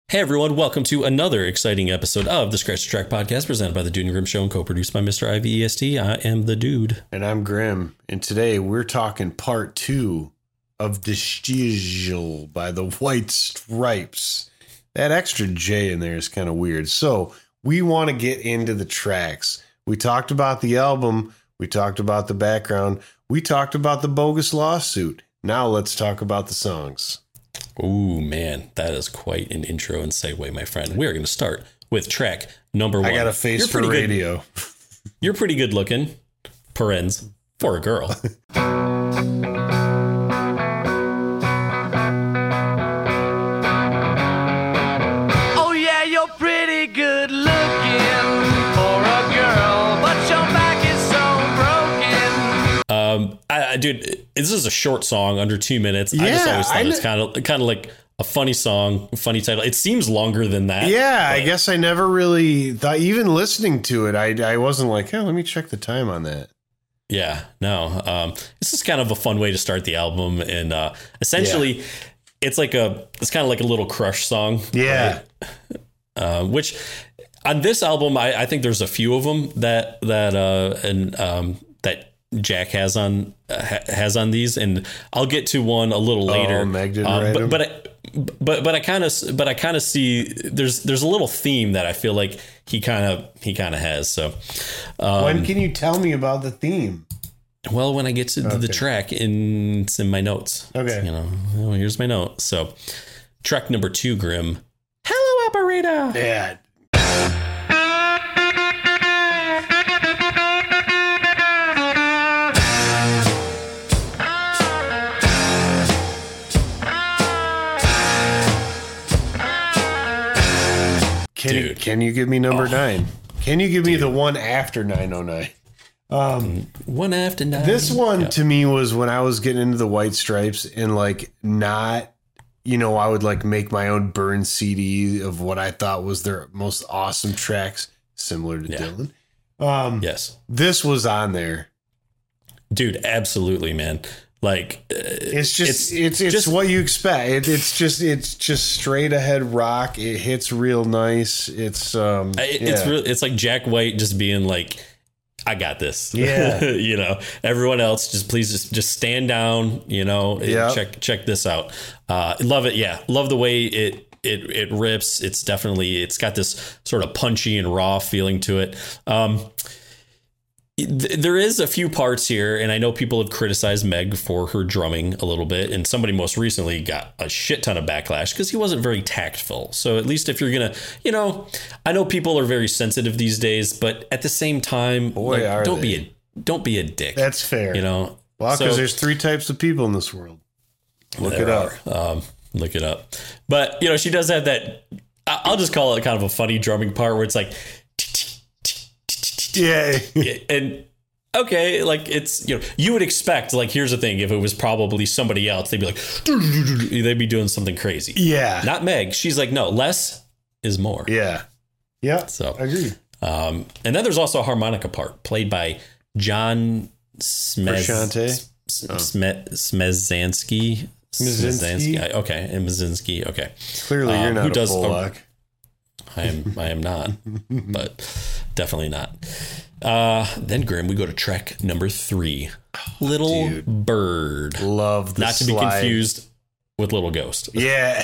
Hey everyone, welcome to another exciting episode of the Scratch the Track podcast presented by the Dude and Grimm Show and co-produced by Mr. IVEST. I am the Dude. And I'm Grimm. And today we're talking part 2 of The Stiegel by the White Stripes. That extra J in there is kind of weird. So we want to get into the tracks. We talked about the album. We talked about the background. We talked about the bogus lawsuit. Now let's talk about the songs. Ooh, man, that is quite an intro and segue, my friend. We're going to start with track number 1. I got a face for radio. You're pretty good looking, parens, for a girl. Oh yeah, you're pretty good looking for a girl, but your back is so broken. Dude, this is a short song, under 2 minutes. I just always thought it's kind of like a funny song, funny title. It seems longer than that. Yeah, I guess I never really thought, even listening to it, I wasn't like, oh, let me check the time on that. Yeah, no. This is kind of a fun way to start the album, and essentially, it's kind of like a little crush song. Yeah, right? Which on this album, I think there's a few of them that Jack has on these, and I'll get to one a little later. Meg didn't write them. But I kind of see there's a little theme that I feel like he kind of has. So when can you tell me about the theme? Well, when I get to the track, it's in my notes. Okay, here's my note. So track number 2, Grimm. Hello, operator. Yeah. Can you give me number 9? Can you give me the one after 909? One after 9. This one to me was when I was getting into the White Stripes and like not, I would like make my own burn CD of what I thought was their most awesome tracks, similar to Dylan. Yes, this was on there, dude. Absolutely, man. Like it's just what you expect. It's just straight ahead rock. It hits real nice. It's like Jack White just being like, I got this. Yeah. Everyone else just stand down, check this out. Love it. Yeah. Love the way it rips. It's got this sort of punchy and raw feeling to it. There is a few parts here, and I know people have criticized Meg for her drumming a little bit, and somebody most recently got a shit ton of backlash because he wasn't very tactful. So at least if you're gonna, I know people are very sensitive these days, but at the same time, don't be a dick. That's fair. Well, because there's 3 types of people in this world. Look it up. Look it up. But she does have that. I'll just call it kind of a funny drumming part where it's like. Yeah. And okay, like it's, you would expect, like, here's the thing. If it was probably somebody else, they'd be like, they'd be doing something crazy. Yeah. Not Meg. She's like, no, less is more. Yeah. Yeah. So I agree. And then there's also a harmonica part played by John Smezansky. Okay. And Mazinski. Okay. Clearly you're not a Polak. I am not, but definitely not. Then Grimm, we go to track number 3, Little Bird. Love the not to be confused with Little Ghost. Yeah.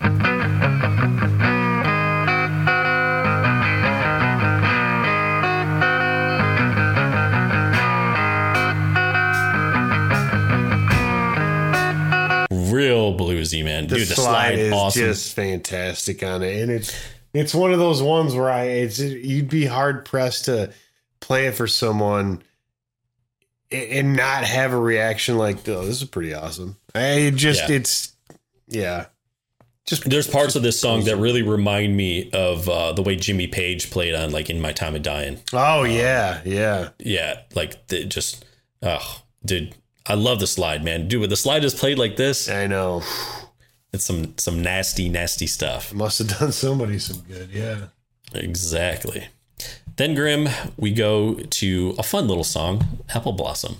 Real bluesy, man. The slide is awesome. Just fantastic on it, and it's one of those ones where you'd be hard pressed to play it for someone and not have a reaction like, oh, this is pretty awesome. There's parts of this song that really remind me of the way Jimmy Page played on, like, In My Time of Dying. Oh, yeah. Like, dude, I love the slide, man. Dude, when the slide is played like this, I know. It's some nasty stuff. Must have done somebody some good, yeah. Exactly. Then, Grimm, we go to a fun little song, Apple Blossom.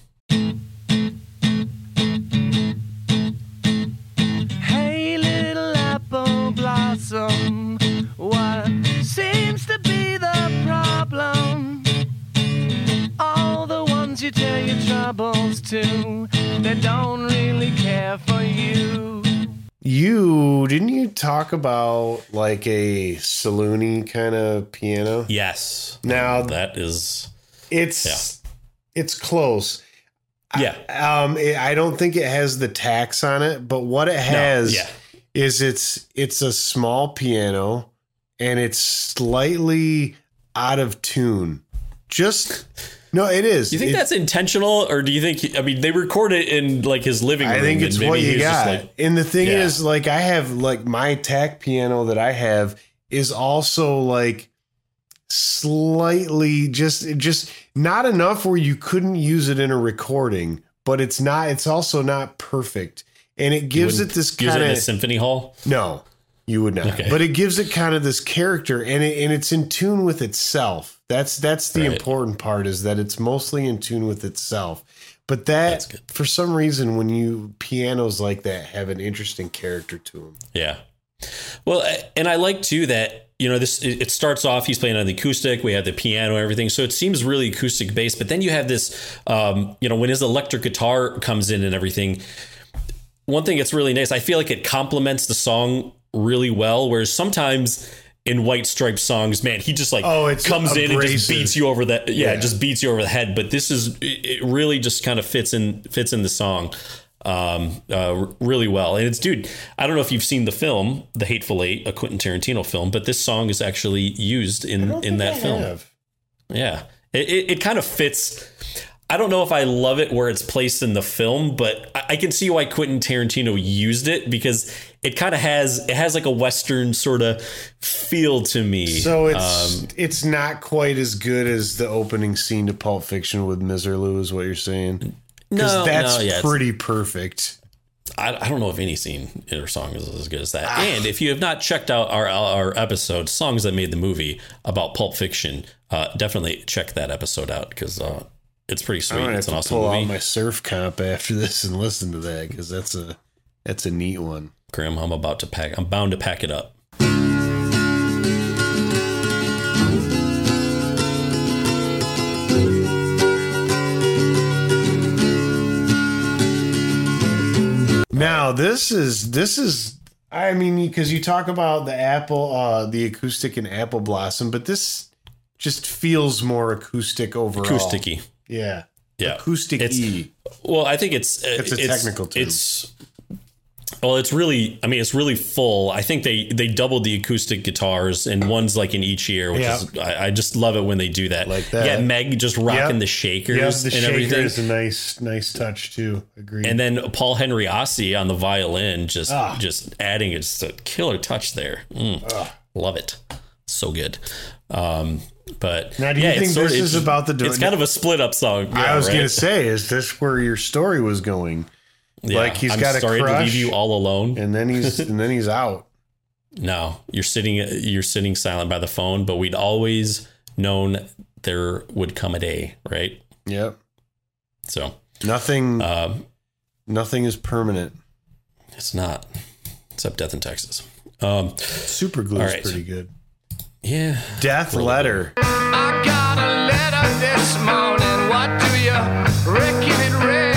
Hey, little apple blossom, too that don't really care for you. Didn't you talk about like a saloony kind of piano? Yes. Now that is, it's close. Yeah. I don't think it has the tax on it, but what it has is it's a small piano and it's slightly out of tune. No, it is. Do you think that's intentional, or do you think? I mean, they record it in like his living room. I think it's what you got. And the thing is, like, I have like my tack piano that I have is also like slightly just not enough where you couldn't use it in a recording, but it's not. It's also not perfect, and it gives it this kind of in a symphony hall. No, you would not. Okay. But it gives it kind of this character, and it's in tune with itself. That's the important part, is that it's mostly in tune with itself. But that, for some reason, when you pianos like that have an interesting character to them. Yeah. Well, and I like too that, you know, it starts off, he's playing on the acoustic, we have the piano and everything. So it seems really acoustic based, but then you have this, you know, when his electric guitar comes in and everything, one thing that's really nice, I feel like it complements the song really well. Whereas sometimes in White Stripes songs, man, he just like comes in and just beats you over the just beats you over the head. But this is, it really just kind of fits in the song really well. And it's, dude, I don't know if you've seen the film The Hateful Eight, a Quentin Tarantino film, but this song is actually used in that film. Yeah, it kind of fits. I don't know if I love it where it's placed in the film, but I can see why Quentin Tarantino used it, because it kind of has like a Western sort of feel to me. So it's not quite as good as the opening scene to Pulp Fiction with Miserlou, is what you're saying? Because that's pretty perfect. I don't know if any scene in her song is as good as that. And if you have not checked out our episode, Songs That Made the Movie, about Pulp Fiction, definitely check that episode out, because it's pretty sweet. It's an awesome movie. Pull out my surf comp after this and listen to that, because that's a neat one. Grim, I'm bound to pack it up. Now this is I mean, because you talk about the Apple, the acoustic and Apple Blossom, but this just feels more acoustic overall. Acousticy. Yeah. Acoustic-y. Well, I think it's a technical term. It's really full. I think they doubled the acoustic guitars, and one's like in each ear, which is, I just love it when they do that. Like that. Yeah, Meg just rocking the shakers and everything. The shaker is a nice touch too. Agreed. And then Paul Henry Ossie on the violin, just adding just a killer touch there. Love it. So good. But now, do you think this is about the? It's kind of a split up song. Yeah, I was going to say, is this where your story was going? Yeah, like he's got a crush, to leave you all alone, and then he's out. No, you're sitting silent by the phone, but we'd always known there would come a day, right? Yep. So nothing is permanent. It's not, except Death in Texas. Super Glue is pretty good. Yeah. Death Letter. I got a letter this morning. What do you reckon it read?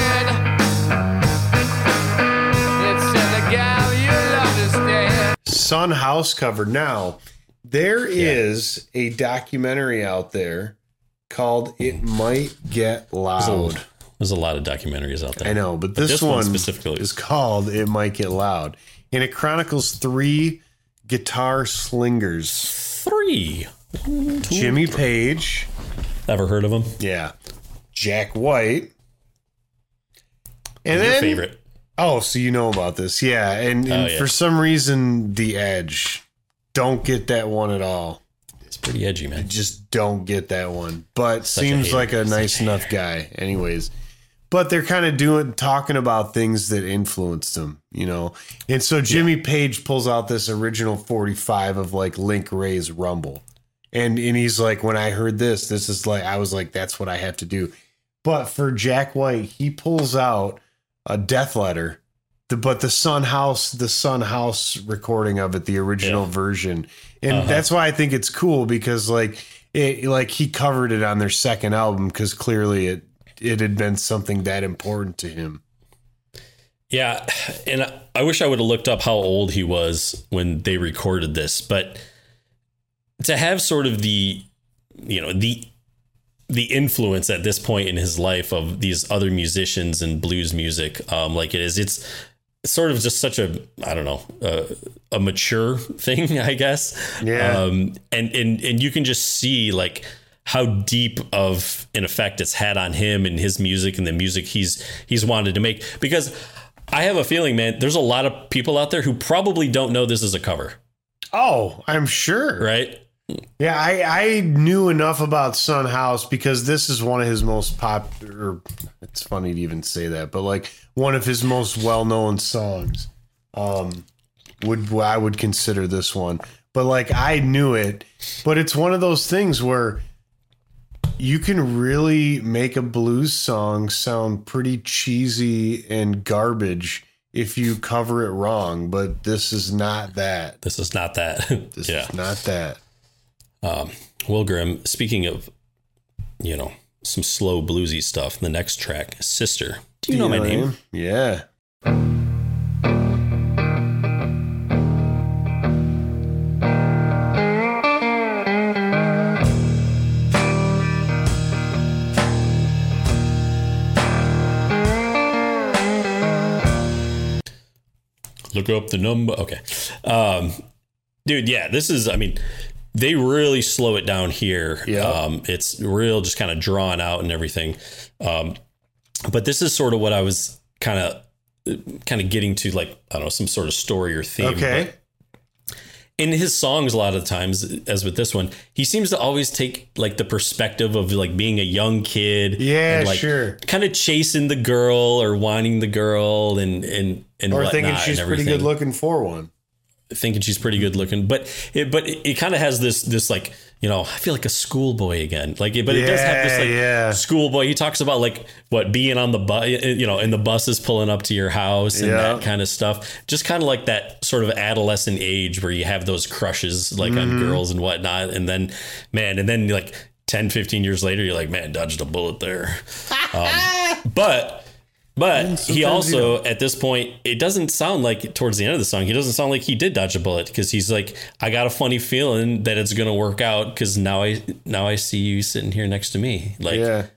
It said the gal you love is dead. Son House cover. Now, there is a documentary out there called It Might Get Loud. There's a lot of documentaries out there. I know, but this one specifically is called It Might Get Loud. And it chronicles 3 guitar slingers. 3. Jimmy Page. Ever heard of him? Yeah. Jack White. And Your then favorite. Oh, so you know about this. Yeah. And for some reason, The Edge. Don't get that one at all. It's pretty edgy, man. I just don't get that one. But seems like a nice enough guy. Anyways. But they're kind of talking about things that influenced him, you know. And so Jimmy Page pulls out this original 45 of like Link Wray's Rumble. And he's like, when I heard this is like, I was like, that's what I have to do. But for Jack White, he pulls out a Death Letter, but the Son House recording of it, the original version. And that's why I think it's cool, because like he covered it on their second album, because clearly it had been something that important to him. Yeah, and I wish I would have looked up how old he was when they recorded this, but to have sort of the influence at this point in his life of these other musicians and blues music, like it is, it's sort of just such a, I don't know, a mature thing, I guess. Yeah. And you can just see like how deep of an effect it's had on him and his music and the music he's wanted to make, because I have a feeling, man, there's a lot of people out there who probably don't know this is a cover. Oh, I'm sure. Right. Yeah, I knew enough about Son House because this is one of his most popular. It's funny to even say that, but like one of his most well-known songs. I would consider this one, but like I knew it. But it's one of those things where you can really make a blues song sound pretty cheesy and garbage if you cover it wrong. But this is not that. This is not that. This is not that. Will Grimm, speaking of, some slow bluesy stuff, the next track, Sister. Do you know my name? Yeah. Look up the number. Okay. Dude, yeah, this is, they really slow it down here. Yeah. It's real, just kind of drawn out and everything. But this is sort of what I was kind of getting to, like, I don't know, some sort of story or theme. Okay. But in his songs, a lot of the times, as with this one, he seems to always take like the perspective of like being a young kid. Yeah, and, like, sure. Kind of chasing the girl or wanting the girl and or thinking she's pretty good looking for one. Thinking she's pretty good looking, but it kind of has this like, I feel like a schoolboy again. Like, but it does have this like schoolboy. He talks about like what being on the bus, and the bus is pulling up to your house and that kind of stuff. Just kind of like that sort of adolescent age where you have those crushes like on girls and whatnot. And then, like 10, 15 years later, you're like, man, dodged a bullet there. But he also, at this point, it doesn't sound like towards the end of the song, he doesn't sound like he did dodge a bullet, because he's like, I got a funny feeling that it's going to work out because now I see you sitting here next to me. Like,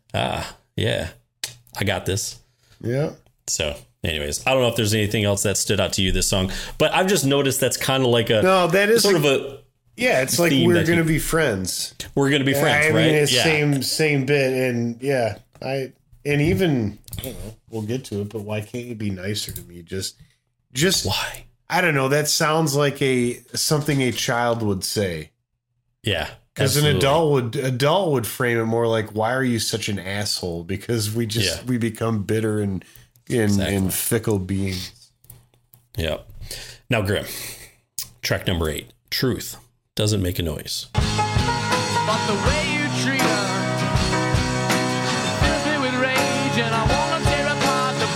I got this. Yeah. So anyways, I don't know if there's anything else that stood out to you this song, but I've just noticed that's kind of like that is sort of a. Yeah, it's like we're going to be friends. We're going to be friends, right? It's same bit. And and even, I don't know, we'll get to it, but why can't you be nicer to me? Just why? I don't know. That sounds like something a child would say. Yeah. Because an adult would frame it more like, why are you such an asshole? Because we become bitter and fickle beings. Yeah. Now, Grimm, track number 8, Truth Doesn't Make a Noise. But the way you treat her fills me with rage, and I want to tear apart the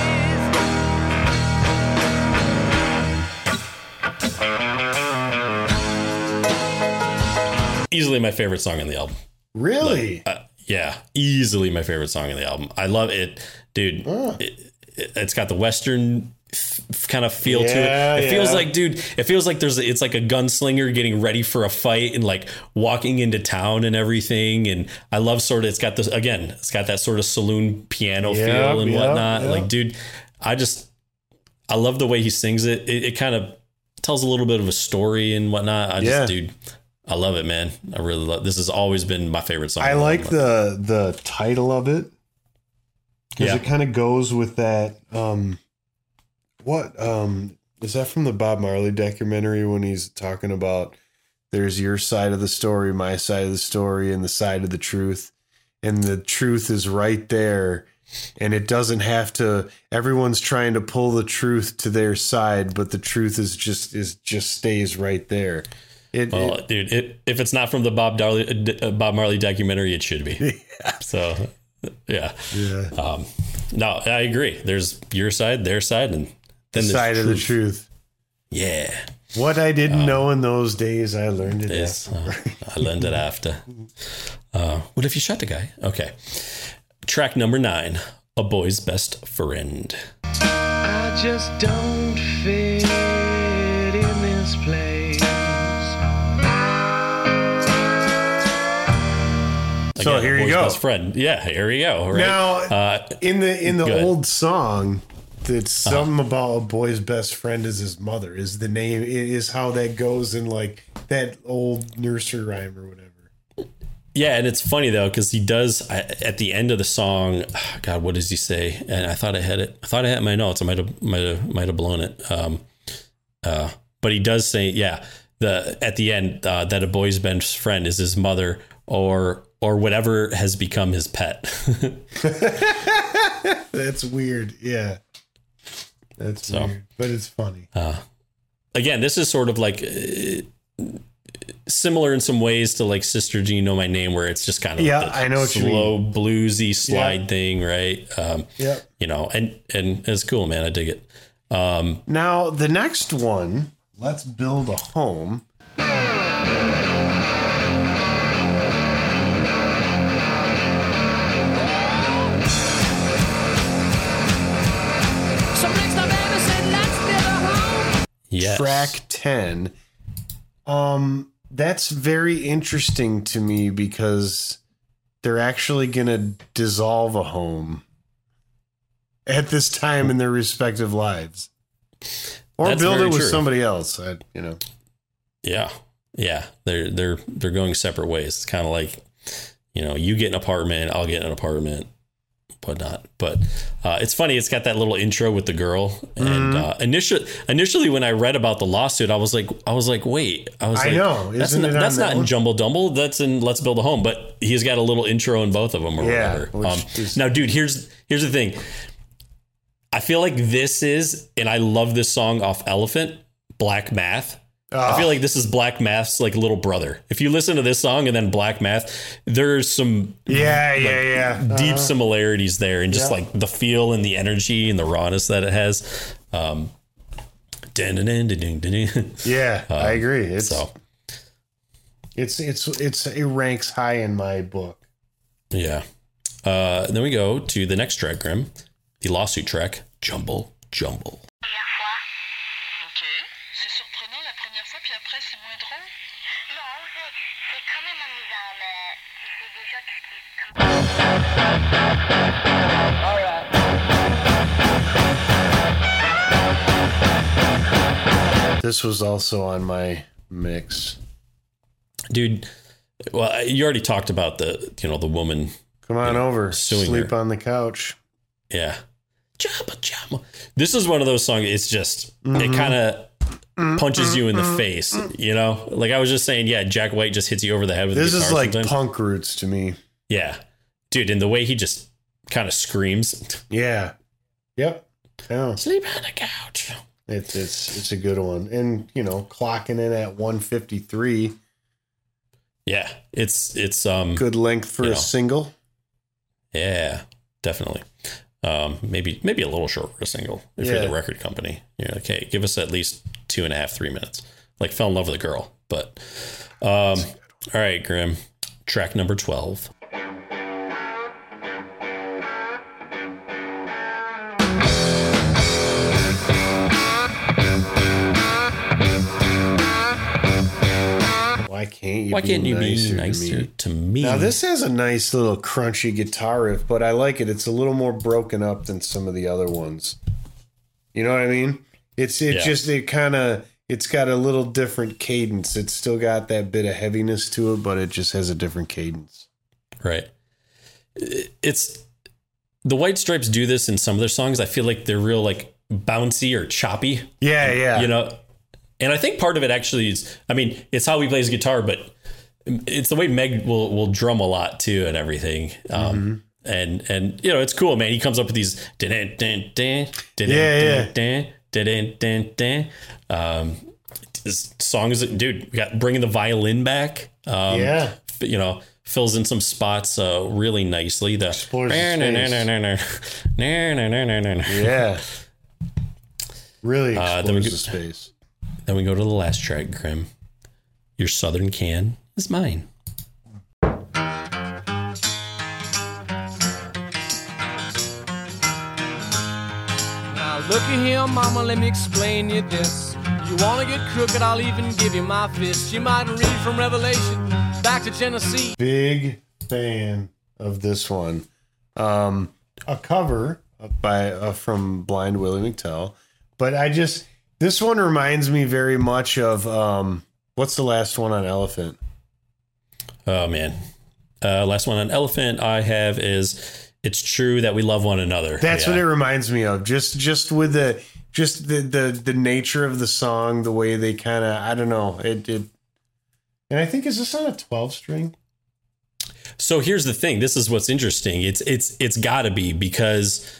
place. Easily my favorite song on the album. Really? Yeah, easily my favorite song on the album. I love it, dude. It's got the Western kind of feel to it. It feels like, dude, it's like a gunslinger getting ready for a fight and like walking into town and everything. And I love it's got that sort of saloon piano feel and whatnot. Yeah. Like, dude, I love the way he sings it. It kind of tells a little bit of a story and whatnot. Dude, I love it, man. I really love this. Has always been my favorite song. I like the title of it, because it kind of goes with that. What is that from the Bob Marley documentary when he's talking about there's your side of the story, my side of the story, and the side of the truth, and the truth is right there, and it doesn't have to. Everyone's trying to pull the truth to their side, but the truth is just stays right there. Dude, if it's not from the Bob Marley documentary, it should be. Yeah. So, yeah. No, I agree. There's your side, their side, and then the side of the truth. Yeah. What I didn't know in those days, I learned it after. I learned it after. What if you shot the guy? Okay. Track number 9, A Boy's Best Friend. I just don't fit in this place. So here you go. Best Friend. Yeah, here we go. Right? Now, in the ahead. old song, that's something about a boy's best friend is his mother. Is the name is how that goes in like that old nursery rhyme or whatever. Yeah, and it's funny though because he does at the end of the song. God, what does he say? And I thought I had it. I thought I had my notes. I might have blown it. But he does say, yeah, at the end that a boy's best friend is his mother or whatever has become his pet. That's weird. Yeah, that's weird, but it's funny. Again, this is sort of like similar in some ways to like Sister Do You Know My Name, where it's just kind of I know what slow you mean. bluesy slide thing, right? You know, and it's cool, man. I dig it. Now the next one, Let's Build a Home. Yes. Track 10. That's very interesting to me because they're actually going to dissolve a home at this time in their respective lives. Or That's build very it with true. somebody else, Yeah. They're going separate ways. It's kind of like, you get an apartment, I'll get an apartment, whatnot. But it's funny. It's got that little intro with the girl. And initially, when I read about the lawsuit, I was like, wait, I know. That's Isn't it on not that in one? Jumble Dumble. That's in Let's Build a Home. But he's got a little intro in both of them, or Yeah, whatever. which is- Now, dude, here's the thing. I feel like this is, and I love this song off Elephant, Black Math. I feel like this is Black Math's like little brother. If you listen to this song and then Black Math, there's some deep similarities there, and just like the feel and the energy and the rawness that it has. Yeah, I agree. It ranks high in my book. Yeah. Then we go to the next track, Grim, the lawsuit track, Jumble Jumble. Ok, c'est surprenant la première fois, puis après c'est moins drôle. Non, c'est quand même amusant, mais c'est déjà This was also on my mix. Dude, well, you already talked about the woman. Come on over. suing Sleep her. on the couch. Yeah. Jumble Jumble. This is one of those songs. It's just, it kind of punches you in the face, Like I was just saying, yeah, Jack White just hits you over the head with This the is guitar like sometimes. punk roots to me. Yeah. Dude, and the way he just kind of screams. Yeah. Yep. Yeah. Sleep on the couch. It's a good one. And, clocking in at 153. Yeah. It's Good length for a single. Yeah, definitely. Maybe a little short for a single if you're the record company. You're like, hey, give us at least 2.5, 3 minutes. Like Fell in Love with a Girl. But all right, Grim. Track number 12. Why can't you be nicer to me? Now this has a nice little crunchy guitar riff, but I like it. It's a little more broken up than some of the other ones. You know what I mean? It's got a little different cadence. It's still got that bit of heaviness to it, but it just has a different cadence. Right. It's the White Stripes do this in some of their songs. I feel like they're real like bouncy or choppy. Yeah. And I think part of it actually is, it's how he plays guitar, but it's the way Meg will drum a lot too and everything. And it's cool, man. He comes up with these songs. Dude, we got bringing the violin back. Fills in some spots really nicely. The Explores the space. Yeah. Really explores the space. Then we go to the last track, Grim. Your Southern Can is Mine. Looky here, mama, let me explain you this. You wanna get crooked, I'll even give you my fist. You might read from Revelation back to Genesis. Big fan of this one. A cover by from Blind Willie McTell. But this one reminds me very much of, what's the last one on Elephant? Oh, man. Last one on Elephant I have is It's True That We Love One Another. That's what it reminds me of. Just with the nature of the song, the way they kind of, I don't know. And I think, is this on a 12-string? So here's the thing. This is what's interesting. It's got to be because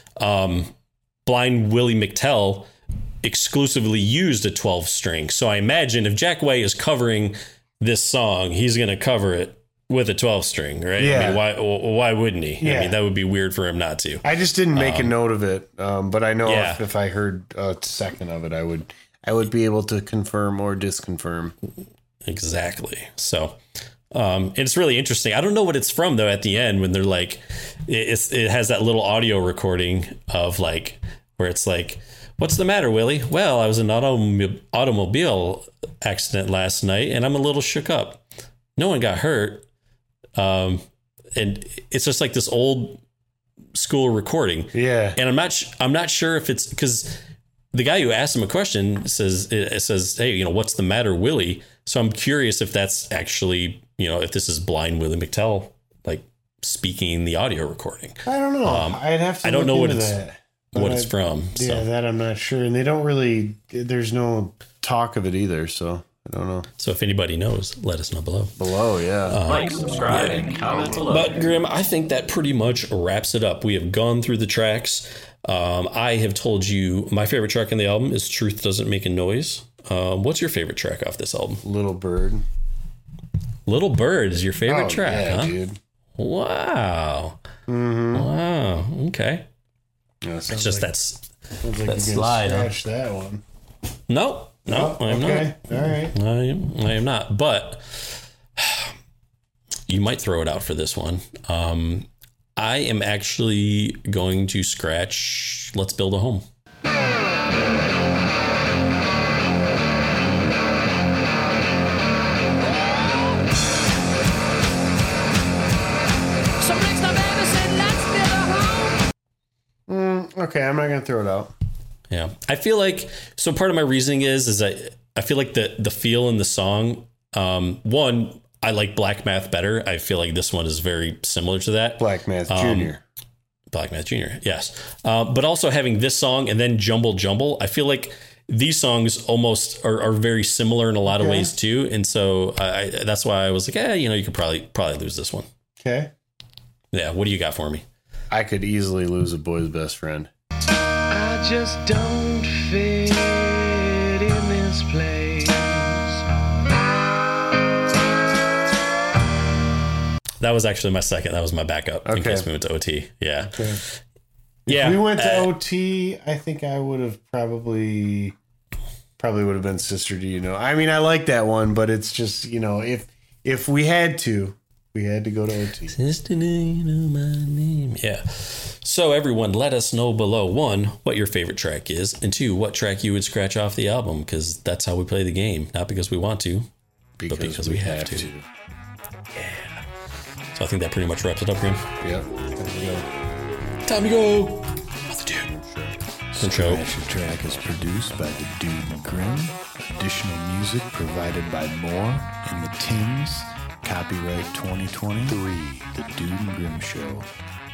Blind Willie McTell exclusively used a 12-string. So I imagine if Jack White is covering this song, he's going to cover it with a 12-string, right? Yeah. I mean, why wouldn't he? Yeah. I mean, that would be weird for him not to. I just didn't make a note of it, but I know Yeah. if I heard a second of it, I would be able to confirm or disconfirm. Exactly. So it's really interesting. I don't know what it's from though. At the end, when they're like, it has that little audio recording of like where it's like, "What's the matter, Willie?" "Well, I was in an automobile accident last night, and I'm a little shook up. No one got hurt." And it's just like this old school recording. Yeah. And I'm not sure if it's because the guy who asked him a question says, "Hey, what's the matter, Willie?" So I'm curious if that's actually, if this is Blind Willie McTell, like speaking the audio recording. I don't know. I'd have to. I don't know what it's from. Yeah, So. that I'm not sure. And they don't really. There's no talk of it either. So I don't know. So if anybody knows, let us know below. Below, yeah. Like, subscribe, and comment below. But Grim, I think that pretty much wraps it up. We have gone through the tracks. I have told you my favorite track on the album is "Truth Doesn't Make a Noise." What's your favorite track off this album? Little Bird. Little Bird is your favorite track, yeah, huh? dude. Wow. Mm-hmm. Wow. Okay. Yeah, It's just sounds like that you can slide. Huh? scratch that one. No, I am okay. not. All right. I am not. But you might throw it out for this one. I am actually going to scratch "Let's Build a Home." Okay, I'm not gonna throw it out. Yeah, I feel like so. Part of my reasoning is I feel like the feel in the song. One, I like Black Math better. I feel like this one is very similar to that. Black Math Jr. Black Math Jr. Yes, but also having this song and then Jumble Jumble. I feel like these songs almost are very similar in a lot of ways too, and so that's why I was like, you could probably lose this one. Okay. Yeah, what do you got for me? I could easily lose a boy's best friend. I just don't fit in this place. That was actually my second. That was my backup in case we went to OT. Yeah. Okay. Yeah. If we went to OT, I think I would have probably would have been Sister Do You Know. I mean, I like that one, but it's just, if we had to go to OT. Sister, do you know my name? Yeah. So everyone, let us know below, 1, what your favorite track is, and 2, what track you would scratch off the album, because that's how we play the game. Not because we want to, but because we have to. Yeah. So I think that pretty much wraps it up, Grim. Yep. Time to go. With the Dude. Intro. Scratch Your Track is produced by the Dude and Grim. Additional music provided by Moore and the Tins. Copyright 2023, The Dude and Grim Show.